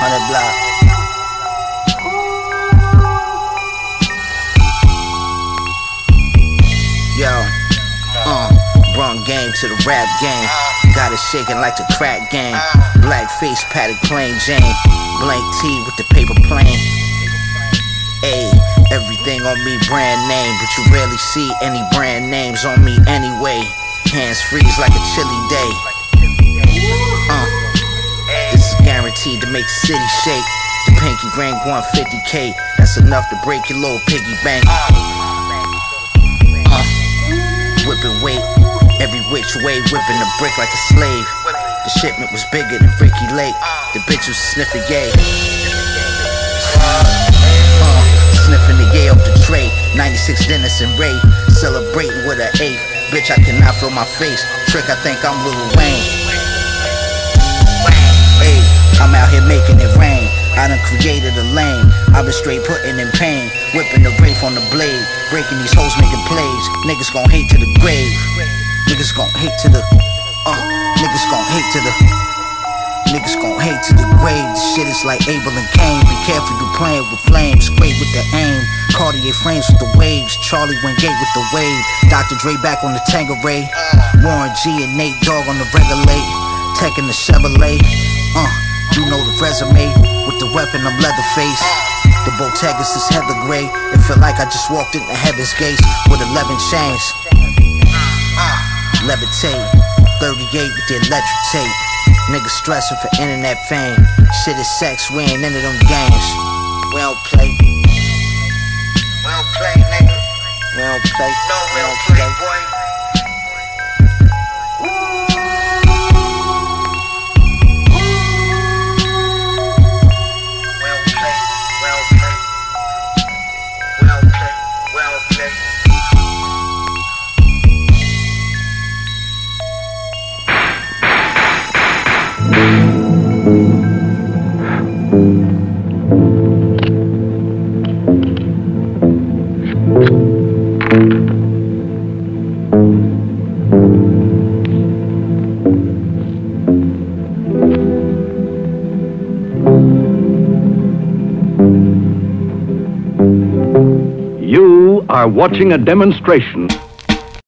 100 block. Yo, brought game to the rap game. Got it shaking like the crack game. Black face, padded plain Jane. Blank tee with the paper plane. Ayy, everything on me brand name, but you rarely see any brand names on me anyway. Hands freeze like a chilly day. This is guaranteed to make the city shake. The pinky ring 150K, that's enough to break your little piggy bank. Whipping weight, every which way, whipping the brick like a slave. The shipment was bigger than Ricky Lake. The bitch was sniffing yay. Sniffing the yay off the tray. 96 Dennis and Ray, celebrating with an 8. Bitch, I cannot feel my face. Trick, I think I'm Lil Wayne. Hey, I'm out here making it rain. I done created a lane. I've been straight putting in pain. Whipping the wraith on the blade. Breaking these hoes, making plays. Niggas gon' hate to the grave. Niggas gon' hate to the niggas gon' hate to the niggas gon' hate to the grave. This shit is like Abel and Cain. Be careful, you playing with flames. Great with the aim. Cartier frames with the waves. Charlie Wingate with the wave. Dr. Dre back on the Tangeray. Warren G and Nate Dogg on the Regulate. Taking the Chevrolet. You know the resume. With the weapon, I'm Leatherface. The Botegas is heather gray. It feel like I just walked into heaven's gates with 11 chains. Levitate, 38 with the electric tape. Niggas stressing for internet fame. Shit is sex, we ain't into them games. We don't play. We don't play, nigga. We don't play. No, we don't play, boy. You are watching a demonstration